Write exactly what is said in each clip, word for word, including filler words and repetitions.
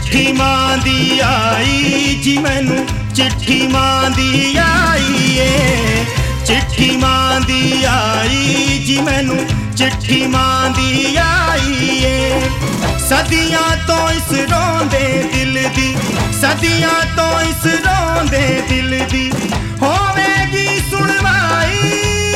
चिट्ठी मां दी आई जी मैनू, चिट्ठी मां दी आई ए, चिट्ठी मां दी आई जी मैनू, चिट्ठी मां दी आई ए। सदियां तो इस रोंदे दिल दी, सदियां तो इस रोंदे दिल दी होवेगी सुनवाई।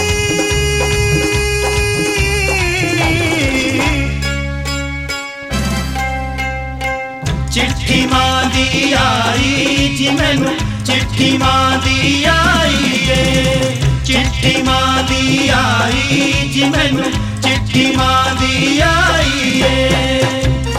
चिट्ठी मां दी आई जी मैनू, चिट्ठी मां दी आई ए, चिट्ठी मां दी आई जी मैनू, चिट्ठी मां दी आई ए।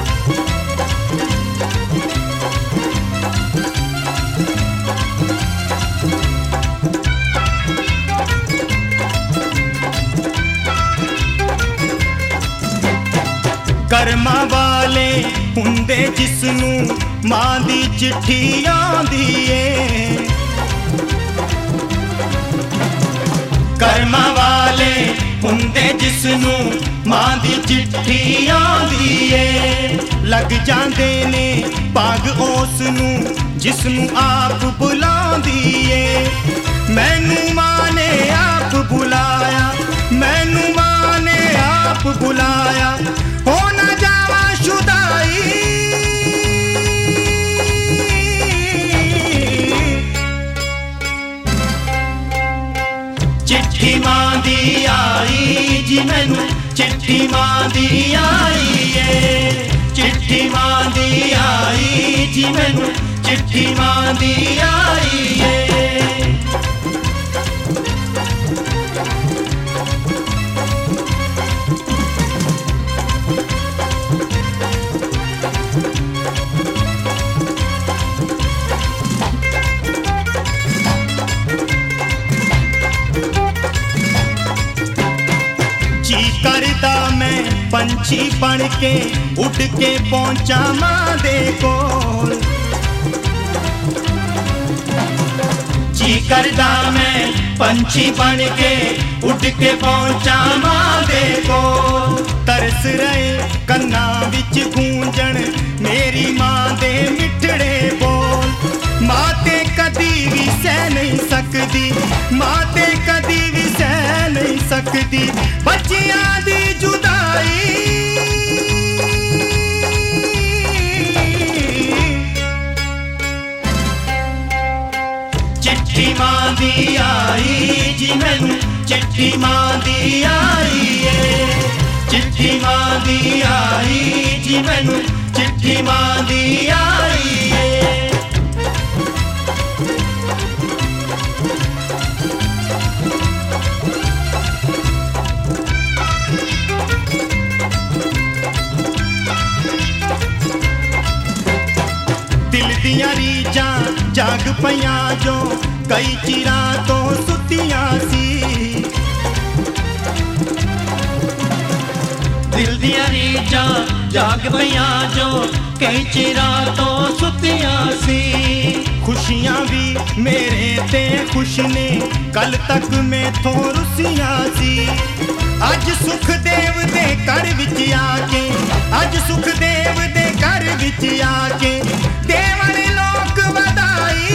करमा वाले हुंदे जिसनू मां दी चिट्ठी आंदी ए, करमा वाले हुंदे जिसनू मां दी चिट्ठी आंदी ए। लग जांदे ने भाग उसनू जिसनू आप बुलांदी ए। मैनू मां ने आप बुलाया, मैनू मां ने आप बुलाया, हो ना जावा शुदाई। चिट्ठी मां दी आई जी मैनू, चिट्ठी मां दी आई ए, चिट्ठी मां दी आई जी मैनू, चिट्ठी मां दी आई ए। जी करदा मैं पंछी बन के उड़ के पहुंचा मां दे कोल, जी करदा मैं पंछी बन के उड़ के पहुंचा मां दे कोल। तरस रहे कन्ना विच गूंजण मेरी मां दे मिठड़े बोल। मां ते कदी भी सह नहीं सकदी, मां ते कदी भी सह नहीं सकदी बच्चियां दी जुदाई। चिट्ठी मां दी आई जी मैनू, चिट्ठी मां दी आई ए, चिट्ठी मां दी आई जी मैनू, चिट्ठी मां दी आई ए। दिल दियां रीजां जाग पईयां जो कई चिरां तो सुतियां सी, दिल दियां रीजां जाग पईयां जो कई चिरां तो सुतियां सी। खुशियां भी मेरे ते खुश ने कल तक मैथों रुसियां सी। अज सुखदेव दे घर विच आके, अज सुखदेव दे घर विच आके देवन लोक वधाई।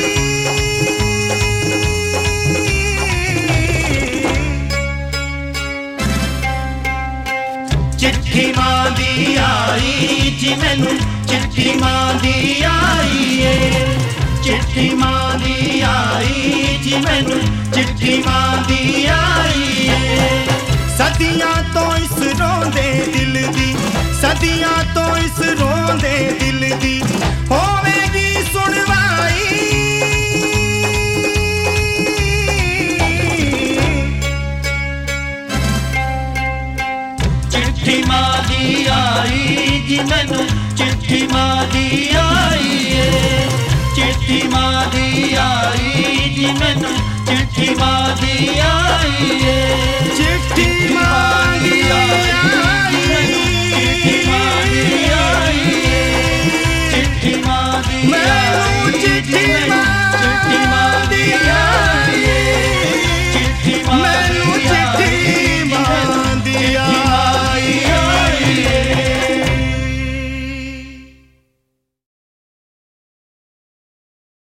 चिट्ठी मां दी आई जी मैनू, चिट्ठी मां दी आई ए, चिट्ठी मां दी आई जी मैनू, चिट्ठी मां दी आई ए। सदियां तो इस रोंदे दिल दी, सदियां तो इस रोंदे दिल दी होवेगी सुनवाई। चिट्ठी मां दी आई जी मैनू, चिट्ठी मां दी आई ए, चिट्ठी मां दी आई जी मैनू, चिट्ठी मां दी आई ए। चिट्ठी मां दी आई, चिट्ठी मां दी आई, चिट्ठी मां दी आई, चिट्ठी मां